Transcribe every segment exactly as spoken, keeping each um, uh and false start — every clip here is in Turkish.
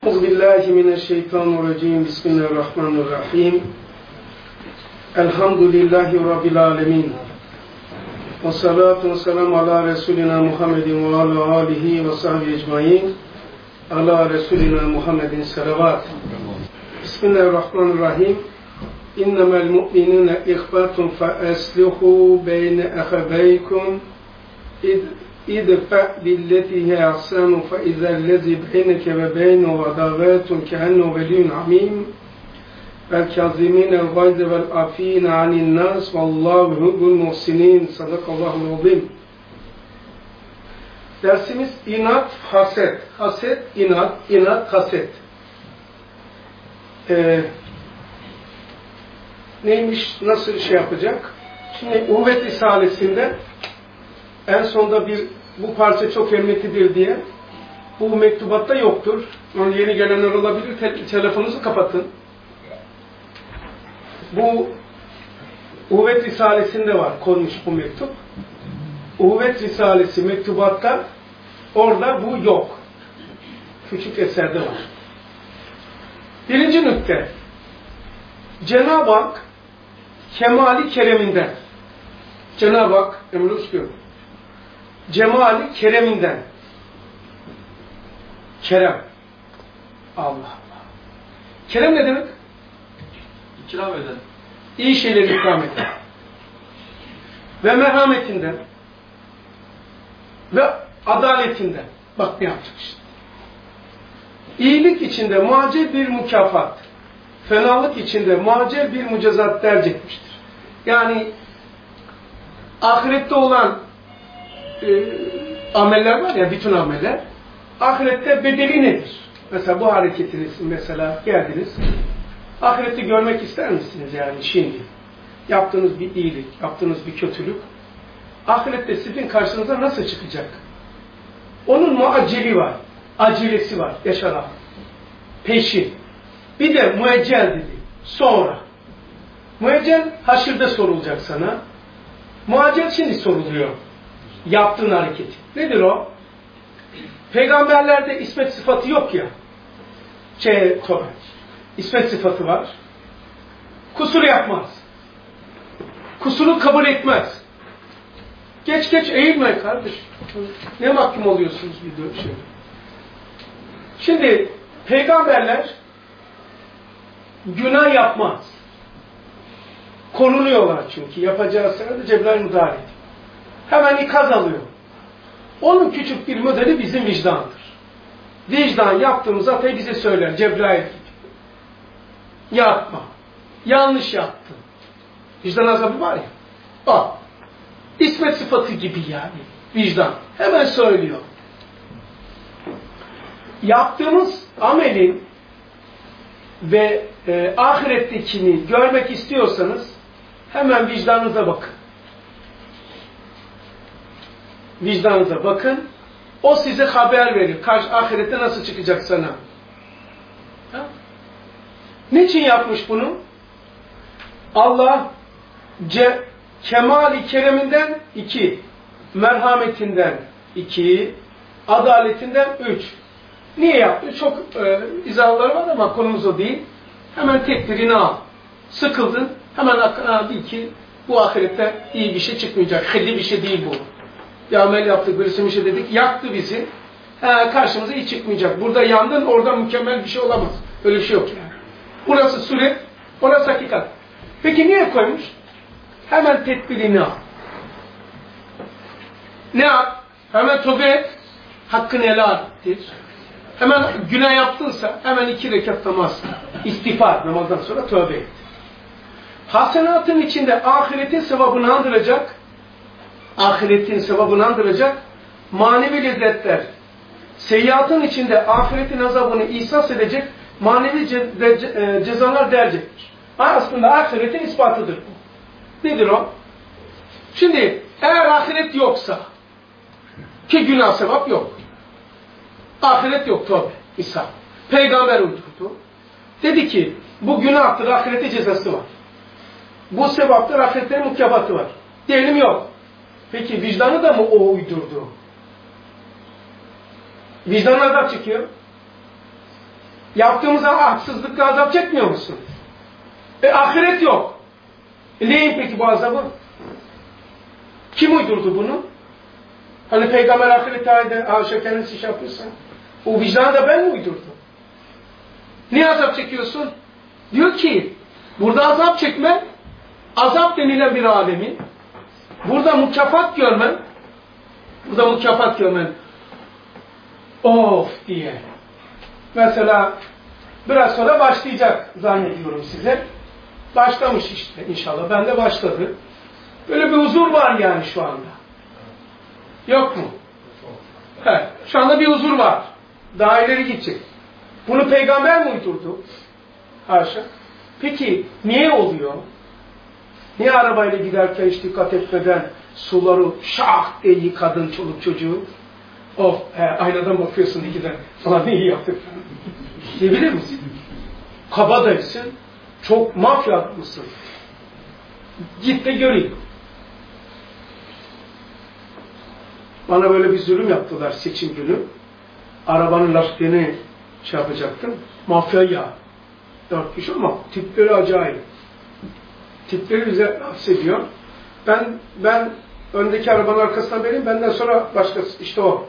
Euzubillahimineşşeytanirracim. Bismillahirrahmanirrahim. Elhamdülillahi Rabbil alemin. Ve salatu ve selamu ala Resulina Muhammedin ve ala alihi ve sahbihi ecmain. Ala Resulina Muhammedin salavat. Bismillahirrahmanirrahim. İnnemel mu'minune ihbatun fe eslihu beyne ehebeykum İdfa billetihi ahsanu fe izellezi beyneke ve beynu adavetun kehennu veliyyun hamim vel kazimînel gayze vel afîne anin nas vallahu yuhibbul muhsinin. Sadakallahul azim. Dersimiz inat, haset. Haset, inat, inat, haset. Ee, neymiş, nasıl şey yapacak? Şimdi Uhvet Risalesi'nde en sonda bir bu parça çok emniyetidir diye bu mektubatta yoktur. Yani yeni gelenler olabilir. Te telefonunuzu kapatın. Bu Uhvet Risalesi'nde var konmuş bu mektup. Uhvet Risalesi mektubatta orada bu yok. Küçük eserde var. Birinci nükte. Cenab-ı Hak kemali kereminden Cenab-ı Hak emrus diyor. Cemali kereminden. Kerem. Allah Allah. Kerem ne demek? İkram eden. İyi şeyleri ikram eden. Ve merhametinden. Ve adaletinden. Bak ne yaptık işte. İyilik içinde muacel bir mükafat. Fenalık içinde muacel bir mücezat derc etmiştir. Yani ahirette olan E, ameller var ya, bütün ameller. Ahirette bedeli nedir? Mesela bu hareketiniz, mesela geldiniz. Ahirette görmek ister misiniz yani şimdi? Yaptığınız bir iyilik, yaptığınız bir kötülük. Ahirette sizin karşınıza nasıl çıkacak? Onun muacceli var, acelesi var, yaşanan. Peşin. Bir de müeccel dedi, sonra. Müeccel haşirde sorulacak sana. Muaccel şimdi soruluyor. Yaptığın hareketi. Nedir o? Peygamberlerde ismet sıfatı yok ya. Şey, tabii. İsmet sıfatı var. Kusur yapmaz. Kusuru kabul etmez. Geç geç eğilme kardeş. Ne mahkum oluyorsunuz bir şey. Şimdi peygamberler günah yapmaz. Korunuyorlar çünkü. Yapacağı sırada Cebrail müdahale ediyor. Hemen ikaz alıyor. Onun küçük bir modeli bizim vicdandır. Vicdan yaptığımız hatayı bize söyler. Cebrail gibi. Yapma. Yanlış yaptın. Vicdan azabı var ya. O. İsmet sıfatı gibi yani. Vicdan. Hemen söylüyor. Yaptığımız amelin ve e, ahirettekini görmek istiyorsanız hemen vicdanınıza bakın. Vicdanınıza bakın. O size haber verir. Karşı ahirette nasıl çıkacak sana? Ha? Niçin yapmış bunu? Allah ce, kemali kereminden iki, merhametinden iki, adaletinden üç. Niye yaptı? Çok e, izahları var ama konumuz o değil. Hemen tekbirini al. Sıkıldın. Hemen aklına bil ki bu ahirette iyi bir şey çıkmayacak. Hilli bir şey değil bu. Bir amel yaptık, birisi bir şey dedik, yaktı bizi. He, karşımıza hiç çıkmayacak. Burada yandın, orada mükemmel bir şey olamaz. Öyle bir şey yok yani. Burası süret, orası hakikat. Peki niye koymuş? Hemen tedbirini al. Ne yap? Hemen tövbe et, hakkını helal ettir. Hemen günah yaptınsa, hemen iki rekat namaz, istiğfar, namazdan sonra tövbe et. Hasenatın içinde ahiretin sevabını andıracak, ahiretin sevabını andıracak manevi lezzetler, seyyiatın içinde ahiretin azabını ihsas edecek manevi ce ce cezalar derecektir. Aslında ahiretin ispatıdır bu. Nedir o? Şimdi eğer ahiret yoksa, ki günah sevap yok. Ahiret yok tabi. İsa. Peygamber uydurdu. Dedi ki bu günahtır, ahirete cezası var. Bu sevaptır, ahirette mükafatı var. Diyelim yok. Peki vicdanı da mı o uydurdu? Vicdan nereden çıkıyor? Yaptığımız haksızlıkla azap çekmiyor musun? E ahiret yok. E neyin peki bu azabı? Kim uydurdu bunu? Hani Peygamber ahirete ait haşa kendisi şey yapıyorsa. O vicdanı da ben mi uydurdum? Niye azap çekiyorsun? Diyor ki, burada azap çekme, azap denilen bir alemi, burada mükafat görmen, burada mükafat görmen, of diye. Mesela biraz sonra başlayacak zannediyorum size. Başlamış işte inşallah. Ben de başladı. Böyle bir huzur var yani şu anda. Yok mu? He, şu anda bir huzur var. Daha ileri gidecek. Bunu peygamber mi uydurdu? Haşa. Peki niye oluyor? Niye arabayla giderken hiç dikkat etmeden suları şah diye yıkadın çoluk çocuğu? Of, he, aynadan bakıyorsun ikiden. Falan ne iyi yaptık. Diyebilir misin? Kabadayısın. Çok mafya adamısın. Git de göreyim. Bana böyle bir zulüm yaptılar seçim günü. Arabanın lastiğini şey yapacaktım. Mafya ya. Dört kişi ama tipleri acayip. Tipleri bize hapsediyor. Ben ben öndeki arabanın arkasından vereyim. Benden sonra başkası. İşte o.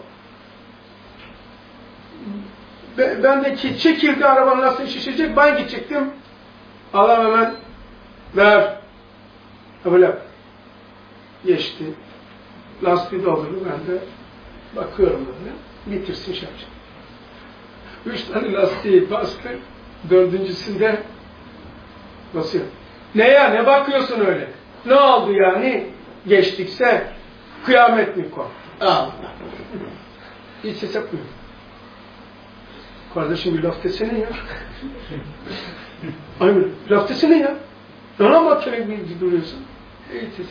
Bendeki çekildi, arabanın lastiğini şişirecek. Ben gidecektim. Adam hemen ver. Böyle geçti. Lastiği doldurdu. Ben de bakıyorum böyle. Bitirsin şey yapacak. Üç tane lastiği bastı. Dördüncüsünde basıyor. Ne ya? Ne bakıyorsun öyle? Ne oldu yani? Geçtikse kıyamet mi konu? Allah. Hiç ses yapmıyor. Kardeşim bir laf desene ya. Aynen. Laf desene ya. Nana mahkeme gibi duruyorsun. Hiç ses.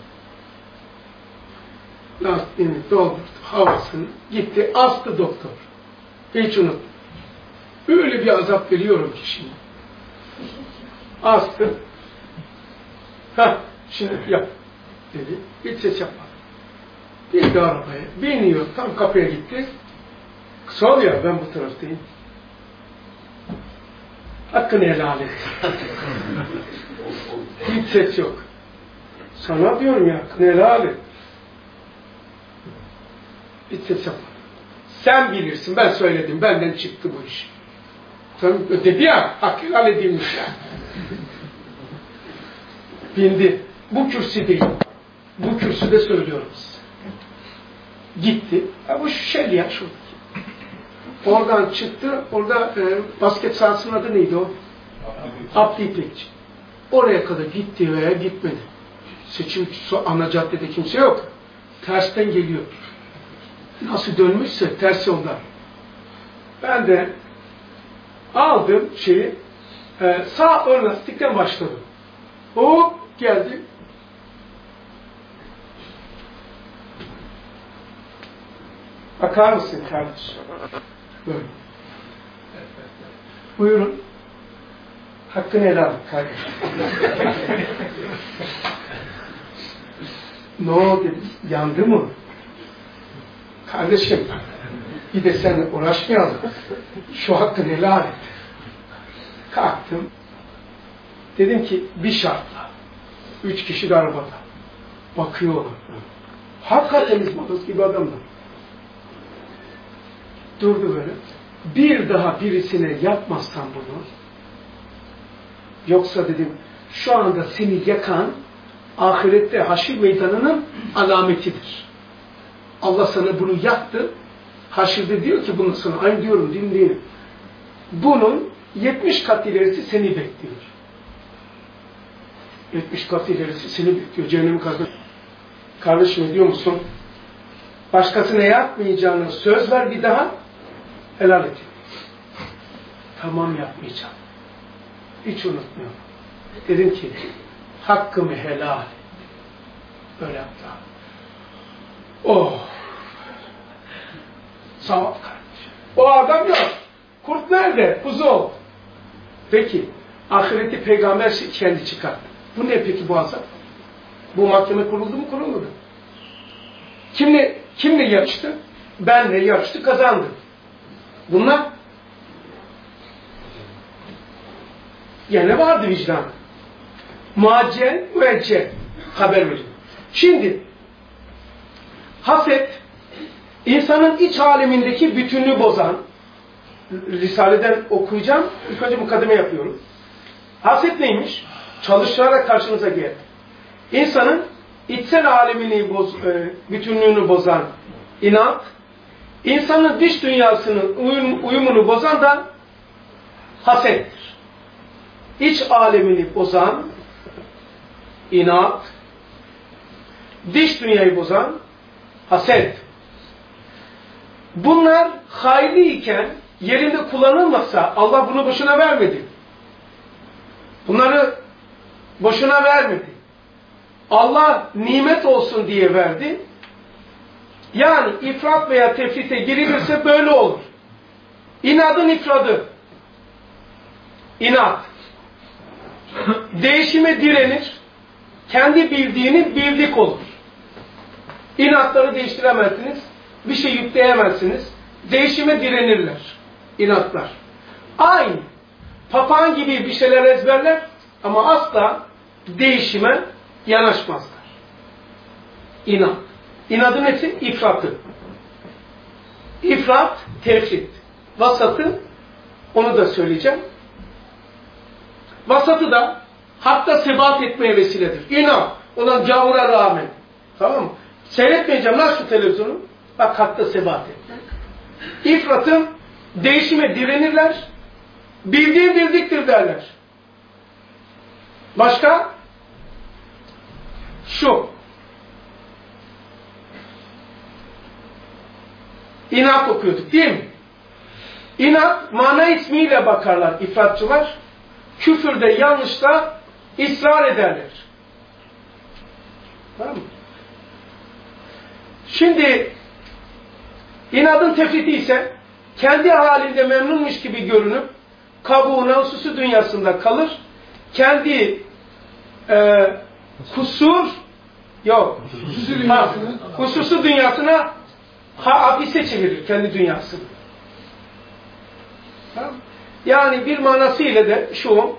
Lastiğini doldurdu. Havasını gitti. Astı doktor. Hiç unutma. Öyle bir azap veriyorum ki şimdi. Astı. Hah, şimdi yap dedi. Hiç ses yapmadı. Bindi arabaya. Biniyor. Tam kapıya gitti. Sol ya, ben bu taraftayım. Hakkını helal et. Hiç ses yok. Sana diyorum ya, hakkını helal et. Hiç ses yapmadı. Sen bilirsin, ben söyledim. Benden çıktı bu iş. Tabii dedi ya, hak helal edilmiş ya. Bindi. Bu kürsü değil. Bu kürsüde söylüyoruz. Gitti. Ya bu şey ya şu. Oradan çıktı. Orada e, basket sahasının adı neydi o? Abdi İpekçi. Oraya kadar gitti veya gitmedi. Seçim ana caddede kimse yok. Tersten geliyor. Nasıl dönmüşse ters yoldan. Ben de aldım şeyi, e, sağ ön lastikten başladım. O geldi. Bakar mısın kardeşim? Böyle. Buyurun. Hakkını helal et kardeşim. Ne oldu? Yandı mı? Kardeşim, bir de seninle uğraşmayalım. Şu hakkını helal et. Kalktım. Dedim ki bir şartla. Üç kişi de arabada. Bakıyorlar. Hakikaten izmadık gibi adamlar. Durdu böyle. Bir daha birisine yapmazsan bunu, yoksa dedim, şu anda seni yakan ahirette haşir meydanının alametidir. Allah sana bunu yaktı. Haşirde diyor ki bunu sana, aynı diyorum dinleyin. Bunun yetmiş kat ilerisi seni bekliyor. yetmiş kat ilerisi seni bekliyor. Cehennem kazanır. Kardeşim diyor musun? Başkasına yapmayacağını söz ver bir daha. Helal et. Tamam yapmayacağım. Hiç unutmuyorum. Dedim ki hakkımı helal et. Böyle yaptı. Oh. Sağ ol kardeşim. O adam yok. Kurt nerede? Kuzu ol. Peki. Ahireti peygamber kendi çıkarttı. Bu ne peki bu azap? Bu mahkeme kuruldu mu kurulmadı? Kimle, kimle yarıştı? Benle yarıştı, kazandı. Bunlar Gene vardı vicdan. Muaccel, müeccel haber veriyor. Şimdi haset insanın iç alemindeki bütünlüğü bozan, Risale'den okuyacağım. İlk önce mukaddime yapıyorum. Haset neymiş? Çalışarak karşınıza gelir. İnsanın içsel alemini boz, e, bütünlüğünü bozan inat, insanın dış dünyasının uyum, uyumunu bozan da hasettir. İç alemini bozan inat, dış dünyayı bozan haset. Bunlar hayırlı iken yerinde kullanılmazsa Allah bunu boşuna vermedi. Bunları boşuna vermedi. Allah nimet olsun diye verdi. Yani ifrat veya tefrite girilirse böyle olur. İnadın ifradı. İnat. Değişime direnir. Kendi bildiğini birlik olur. İnatları değiştiremezsiniz. Bir şey yükleyemezsiniz. Değişime direnirler. İnatlar. Aynı. Papağan gibi bir şeyler ezberler ama asla değişime yanaşmazlar. İnat. İnadın nesi? İfratı. İfrat, tefrit. Vasatı, onu da söyleyeceğim. Vasatı da hakta sebat etmeye vesiledir. İnat. Olan gavura rağmen. Tamam mı? Seyretmeyeceğim lan şu televizyonu. Bak hakta sebat et. İfratın değişime direnirler. Bildiğin bildiktir derler. Başka? Şu. İnat okuyorduk değil mi? İnat mana ismiyle bakarlar ifratçılar. Küfürde, yanlışta ısrar ederler. Tamam mı? Şimdi inadın tefriti ise kendi halinde memnunmuş gibi görünüp kabuğuna, hususu dünyasında kalır. Kendi e, kusur yok. Hususu ha, hususu dünyasına ha, hapise çevirir kendi dünyasını. Tamam. Yani bir manasıyla de şu,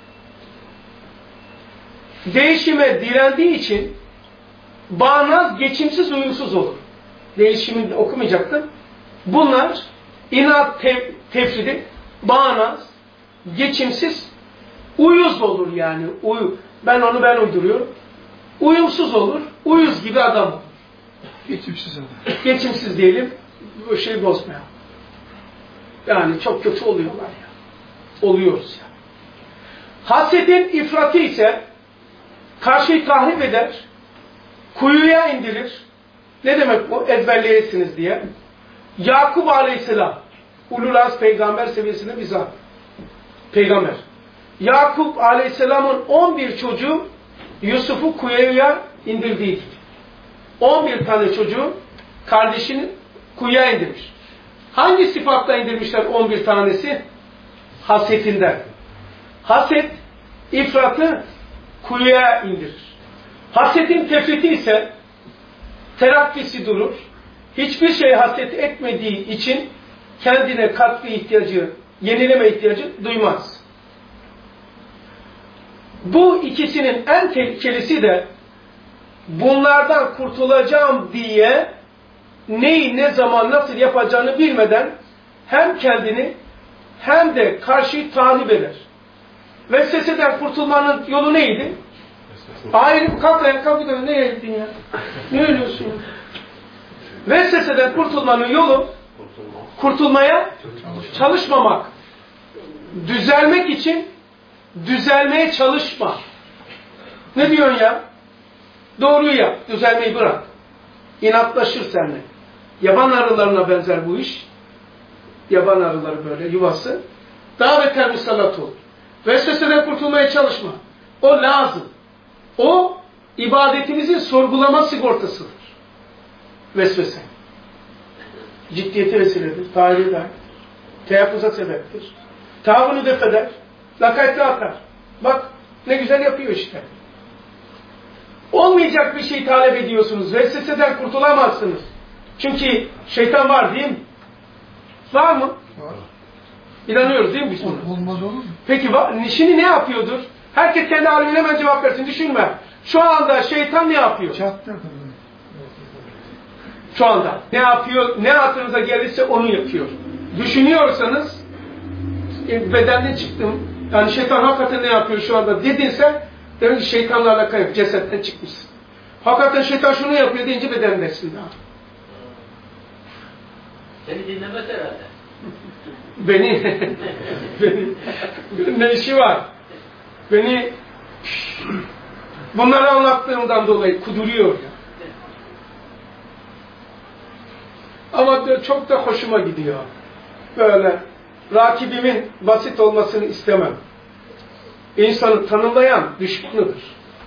değişime direndiği için bağnaz, geçimsiz, uyumsuz olur. Değişimi okumayacaktım. Bunlar inat te tefridi, bağnaz, geçimsiz, uyuz olur yani. Uyu. Ben onu ben uyduruyorum. Uyumsuz olur, uyuz gibi adam olur. Geçimsiz adam. Geçimsiz diyelim, bu şeyi bozmayalım. Yani çok kötü oluyorlar ya. Oluyoruz ya. Hasetin ifratı ise karşıyı tahrip eder, kuyuya indirir. Ne demek bu? Ezberleyesiniz diye. Yakup Aleyhisselam, Ululaz peygamber seviyesinde bir zat. Peygamber. Yakup Aleyhisselam'ın on bir çocuğu Yusuf'u kuyuya indirdiği gibi. on bir tane çocuğu kardeşini kuyuya indirmiş. Hangi sıfatla indirmişler on bir tanesi? Hasetinden. Haset, ifratı kuyuya indirir. Hasetin tefriti ise terakkisi durur. Hiçbir şey haset etmediği için kendine katkı ihtiyacı, yenileme ihtiyacı duymaz. Bu ikisinin en tehlikelisi de bunlardan kurtulacağım diye neyi, ne zaman, nasıl yapacağını bilmeden hem kendini hem de karşıyı tahrip eder. Vesveseden kurtulmanın yolu neydi? Ayrı kalk ayağa kalk gidelim. Nereye gittin ya? Ne ölüyorsun ya? Vesveseden kurtulmanın yolu kurtulmaya çalışmamak. Düzelmek için düzelmeye çalışma. Ne diyorsun ya? Doğruyu yap. Düzelmeyi bırak. İnatlaşır seninle. Yaban arılarına benzer bu iş. Yaban arıları böyle yuvası. Daha beter musallat olur. Vesveseden kurtulmaya çalışma. O lazım. O ibadetimizin sorgulama sigortasıdır. Vesvese. Ciddiyete vesiledir. Tahir eder. Teyakkuza sebeptir. Tavrını def eder. Lakaytlı atar. Bak ne güzel yapıyor işte. Olmayacak bir şey talep ediyorsunuz. Vesveseden kurtulamazsınız. Çünkü şeytan var değil mi? Var mı? Var. İnanıyoruz değil mi biz buna? Olmaz olur mu? Peki şimdi ne yapıyordur? Herkes kendi alemine hemen cevap versin. Düşünme. Şu anda şeytan ne yapıyor? Çattı. Şu anda. Ne yapıyor? Ne aklınıza gelirse onu yapıyor. Düşünüyorsanız bedenden çıktım. Yani şeytan hakikaten ne yapıyor şu anda dedinse demek ki şeytanla alakalı yok. Cesetten çıkmışsın. Hakikaten şeytan şunu yapıyor deyince bedendesin daha. Seni dinlemez herhalde. Beni, beni, benim ne işi var? Beni bunları anlattığımdan dolayı kuduruyor ya. Ama çok da hoşuma gidiyor. Böyle rakibimin basit olmasını istemem. İnsanı tanımlayan düşmanıdır.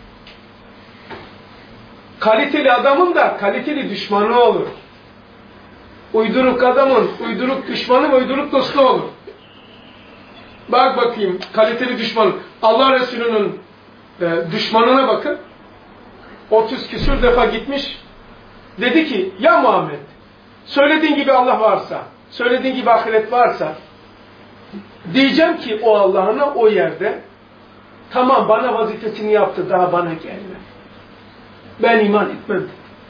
Kaliteli adamın da kaliteli düşmanı olur. Uyduruk adamın uyduruk düşmanı, uyduruk dostu olur. Bak bakayım kaliteli düşman. Allah Resulü'nün e, düşmanına bakın. otuz küsür defa gitmiş. Dedi ki ya Muhammed söylediğin gibi Allah varsa, söylediğin gibi ahiret varsa diyeceğim ki o Allah'ına o yerde tamam bana vazifesini yaptı daha bana gelme. Ben iman etmem.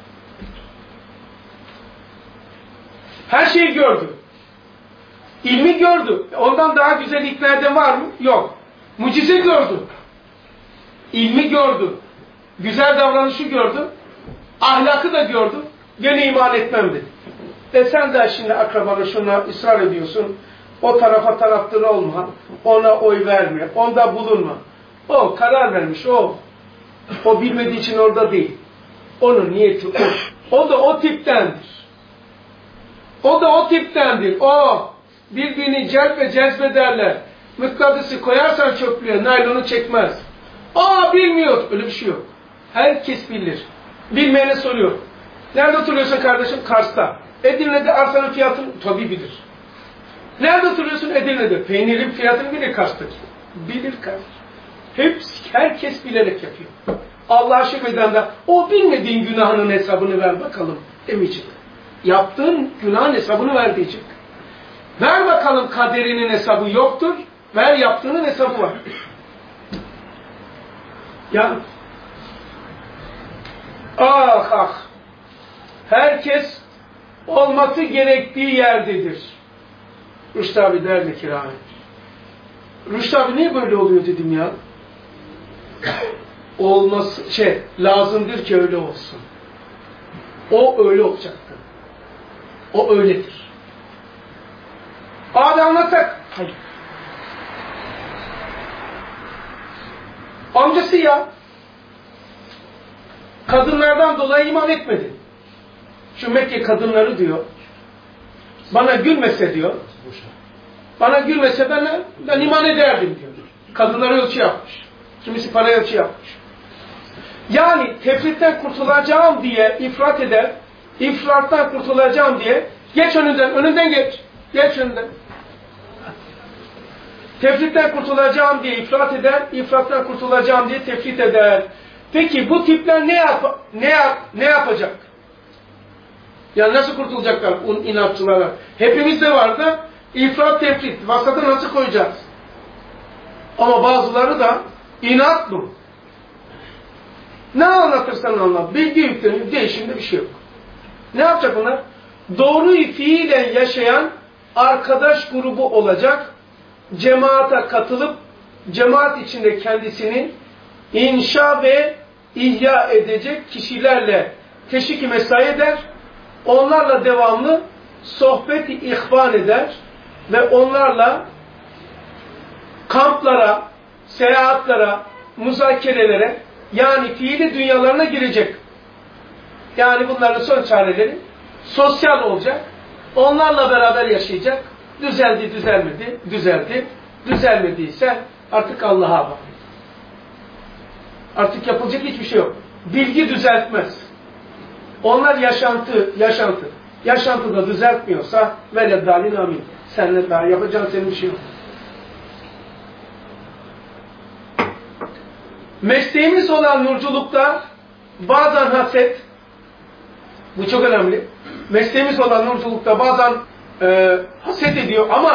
Her şeyi gördü. İlmi gördü. Ondan daha güzel ikna eden var mı? Yok. Mucize gördü. İlmi gördü. Güzel davranışı gördü. Ahlakı da gördü. Gene iman etmem dedi. E sen de şimdi akrabanı şuna ısrar ediyorsun. O tarafa taraftır olma. Ona oy verme. Onda bulunma. O karar vermiş. O. O bilmediği için orada değil. Onun niyeti o. O da o tiptendir. O da o tiptendir. O birbirini celp ve cezbederler. Mıknatısı koyarsan çöplüğe naylonu çekmez. Aa bilmiyor. Öyle bir şey yok. Herkes bilir. Bilmeyene soruyor. Nerede oturuyorsun kardeşim? Kars'ta. Edirne'de arsanın fiyatını tabii bilir. Nerede oturuyorsun? Edirne'de. Peynirin fiyatını bilir Kars'taki. Bilir kardeş. Hepsi, herkes bilerek yapıyor. Allah'a şükreden de o bilmediğin günahının hesabını ver bakalım demeyecek. Yaptığın günahın hesabını ver diyecek. Ver bakalım kaderinin hesabı yoktur. Ver yaptığının hesabı var. Ya ah ah herkes olması gerektiği yerdedir. Rüştü abi derdi ki rahmet. Rüştü abi niye böyle oluyor dedim ya. Olması şey lazımdır ki öyle olsun. O öyle olacaktı. O öyledir. Abi anlatsak. Hayır. Amcası ya. Kadınlardan dolayı iman etmedi. Şu Mekke kadınları diyor. Bana gülmese diyor. Bana gülmese ben, ben iman ederdim diyor. Kadınlara ölçü yapmış. Kimisi para ölçü yapmış. Yani tefritten kurtulacağım diye ifrat eder. İfrattan kurtulacağım diye geç önünden, önünden geç. Geç önünden. Tefritten kurtulacağım diye ifrat eder, ifrattan kurtulacağım diye tefrit eder. Peki bu tipler ne yap ne yap ne yapacak? Yani nasıl kurtulacaklar un inatçılara? Hepimizde var da ifrat tefrit. Vasatı nasıl koyacağız? Ama bazıları da inat mı? Ne anlatırsan anlat. Bilgi yükleniyor. Değişimde bir şey yok. Ne yapacak bunlar? Doğruyu fiilen yaşayan arkadaş grubu olacak. Cemaate katılıp cemaat içinde kendisini inşa ve ihya edecek kişilerle teşvik-i mesai eder. Onlarla devamlı sohbet-i ihvan eder ve onlarla kamplara, seyahatlere, müzakerelere yani fiili dünyalarına girecek. Yani bunların son çareleri sosyal olacak. Onlarla beraber yaşayacak. Düzeldi, düzelmedi, düzeldi. Düzelmediyse artık Allah'a bak. Artık yapılacak hiçbir şey yok. Bilgi düzeltmez. Onlar yaşantı, yaşantı. Yaşantıda düzeltmiyorsa veleddâlin amin. Seninle daha yapacağın senin bir şey yok. Mesleğimiz olan nurculukta bazen haset, bu çok önemli. Mesleğimiz olan nurculukta bazen e, haset ediyor ama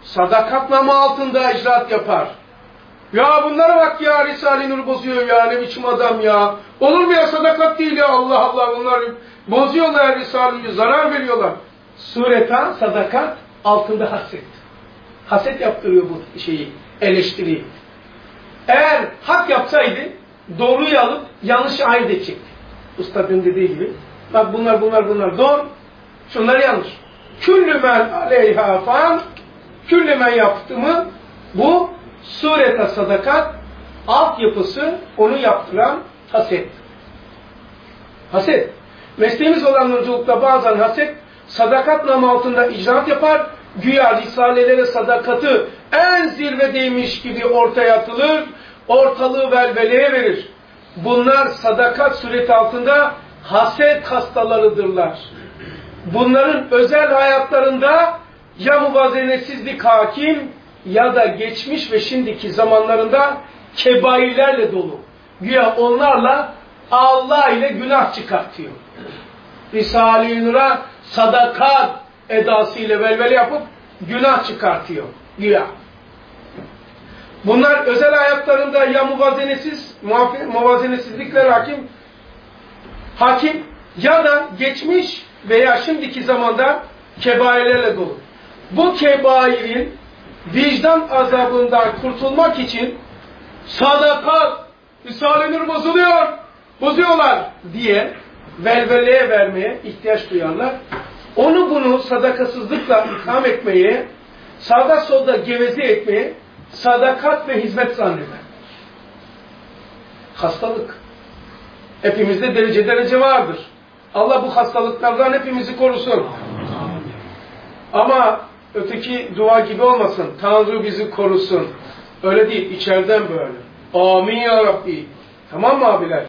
sadakat namı altında icraat yapar. Ya bunlara bak ya, Risale-i Nur bozuyor ya, ne biçim adam ya. Olur mu ya, sadakat değil ya, Allah Allah, bunlar bozuyorlar Risale'yi, zarar veriyorlar. Sureten sadakat altında haset. Haset yaptırıyor bu şeyi, eleştiriyi. Eğer hak yapsaydı doğruyu alıp yanlışı ayırt edecekti. Ustadın dediği gibi. Bak bunlar bunlar bunlar doğru, şunlar yanlış. Küllü men aleyha fan, küllü men yaptı mı bu surete sadakat altyapısı, onu yaptıran haset. Haset. Mesleğimiz olan nurculukta bazen haset sadakat namı altında icraat yapar. Güya risalelere sadakatı en zirvedeymiş gibi ortaya atılır. Ortalığı velveleye verir. Bunlar sadakat sureti altında haset hastalarıdırlar. Bunların özel hayatlarında ya muvazenesizlik hakim ya da geçmiş ve şimdiki zamanlarında kebairlerle dolu. Güya onlarla Allah ile günah çıkartıyor. Risale-i Nur'a sadakat edasıyla velvele yapıp günah çıkartıyor güya. Bunlar özel hayatlarında ya muvazenesiz, muvazenesizlikler hakim, hakim ya da geçmiş veya şimdiki zamanda kebairlerle dolu. Bu kebairin vicdan azabından kurtulmak için sadakat, Risale-i Nur bozuluyor, bozuyorlar diye velveleye vermeye ihtiyaç duyarlar. Onu bunu sadakasızlıkla itham etmeye, sağda solda geveze etmeye sadakat ve hizmet zanneder. Hastalık. Hepimizde derece derece vardır. Allah bu hastalıklardan hepimizi korusun. Ama öteki dua gibi olmasın. Tanrı bizi korusun. Öyle değil. İçeriden böyle. Amin ya Rabbi. Tamam mı abiler?